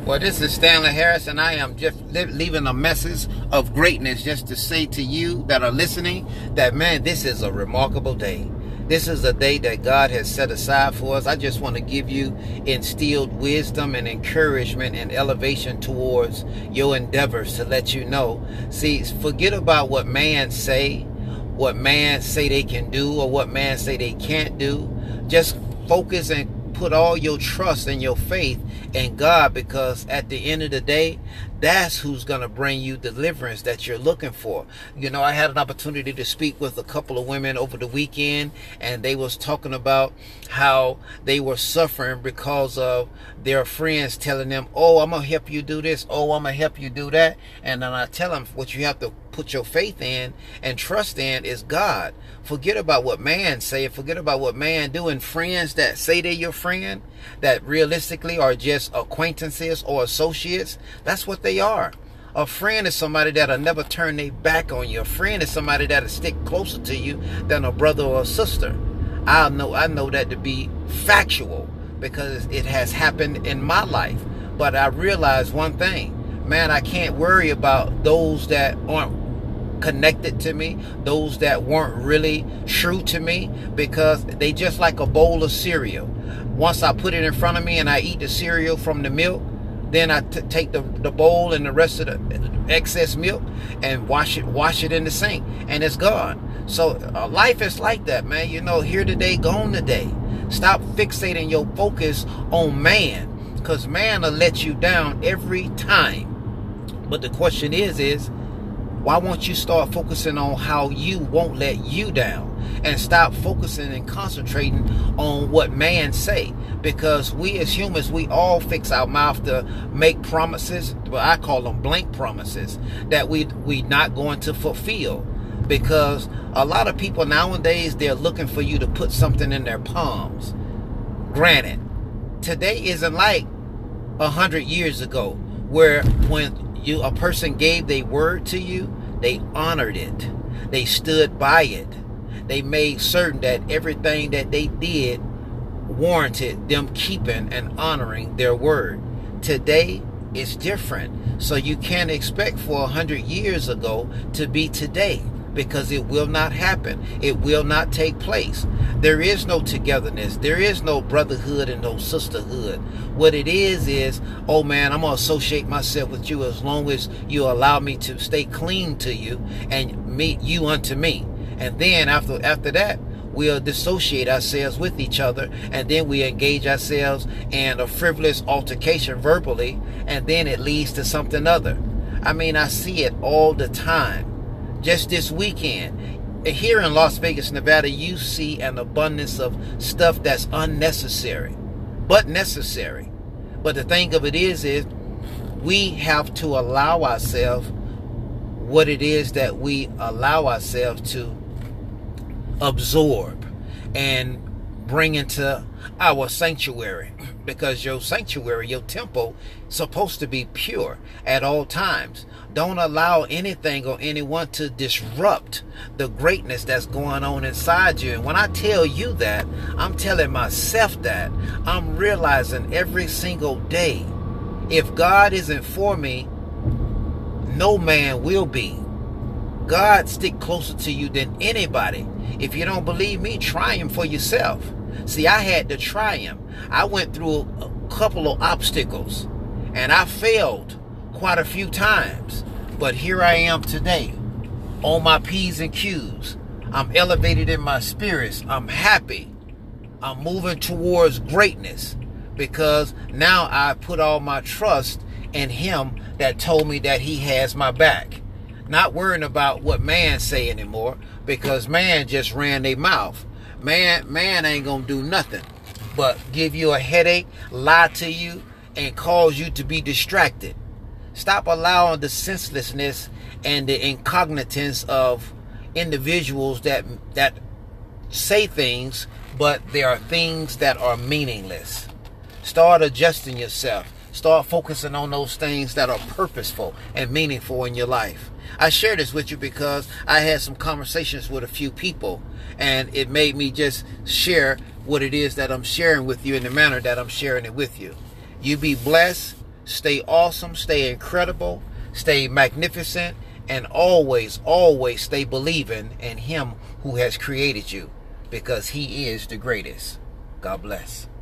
Well, this is Stanley Harris, and I am just leaving a message of greatness just to say to you that are listening that, man, this is a remarkable day. This is a day that God has set aside for us. I just want to give you instilled wisdom and encouragement and elevation towards your endeavors to let you know. See, forget about what man say they can do, or what man say they can't do. Just focus and put all your trust and your faith in God, because at the end of the day, that's who's going to bring you deliverance that you're looking for. You know, I had an opportunity to speak with a couple of women over the weekend, and they was talking about how they were suffering because of their friends telling them, oh, I'm going to help you do this. Oh, I'm going to help you do that. And then I tell them, what you have to put your faith in and trust in is God. Forget about what man say. Forget about what man do. And friends that say they're your friend, that realistically are just acquaintances or associates, that's what they are. A friend is somebody that'll never turn their back on you. A friend is somebody that'll stick closer to you than a brother or a sister. I know that to be factual because it has happened in my life. But I realize one thing, man, I can't worry about those that aren't connected to me, those that weren't really true to me, because they just like a bowl of cereal. Once I put it in front of me and I eat the cereal from the milk, then I take the bowl and the rest of the excess milk and wash it in the sink, and it's gone. So life is like that, man. You know, here today, gone today. Stop fixating your focus on man, because man will let you down every time. But the question is why won't you start focusing on how you won't let you down, and stop focusing and concentrating on what man say? Because we as humans, we all fix our mouth to make promises, but I call them blank promises, that we not going to fulfill. Because a lot of people nowadays, they're looking for you to put something in their palms. Granted, today isn't like 100 years ago, where when a person gave their word to you, they honored it. They stood by it. They made certain that everything that they did warranted them keeping and honoring their word. Today is different. So you can't expect for 100 years ago to be today, because it will not happen. It will not take place. There is no togetherness. There is no brotherhood and no sisterhood. What it is, oh man, I'm going to associate myself with you as long as you allow me to stay clean to you and meet you unto me. And then after that, we'll dissociate ourselves with each other, and then we engage ourselves in a frivolous altercation verbally, and then it leads to something other. I mean, I see it all the time. Just this weekend, here in Las Vegas, Nevada, you see an abundance of stuff that's unnecessary, but necessary. But the thing of it is we have to allow ourselves what it is that we allow ourselves to absorb and bring into our sanctuary, because your sanctuary, your temple, is supposed to be pure at all times. Don't allow anything or anyone to disrupt the greatness that's going on inside you. And when I tell you that, I'm telling myself that. I'm realizing every single day, if God isn't for me, no man will be. God stick closer to you than anybody. If you don't believe me, try him for yourself. See, I had to try him. I went through a couple of obstacles, and I failed quite a few times. But here I am today, on my P's and Q's. I'm elevated in my spirits. I'm happy. I'm moving towards greatness, because now I put all my trust in him that told me that he has my back. Not worrying about what man say anymore, because man just ran their mouth. Man ain't gonna do nothing but give you a headache, lie to you, and cause you to be distracted. Stop allowing the senselessness and the incognitance of individuals that say things, but there are things that are meaningless. Start adjusting yourself. Start focusing on those things that are purposeful and meaningful in your life. I share this with you because I had some conversations with a few people, and it made me just share what it is that I'm sharing with you in the manner that I'm sharing it with you. You be blessed. stay awesome, stay incredible, stay magnificent, and always, always stay believing in Him who has created you, because He is the greatest. God bless.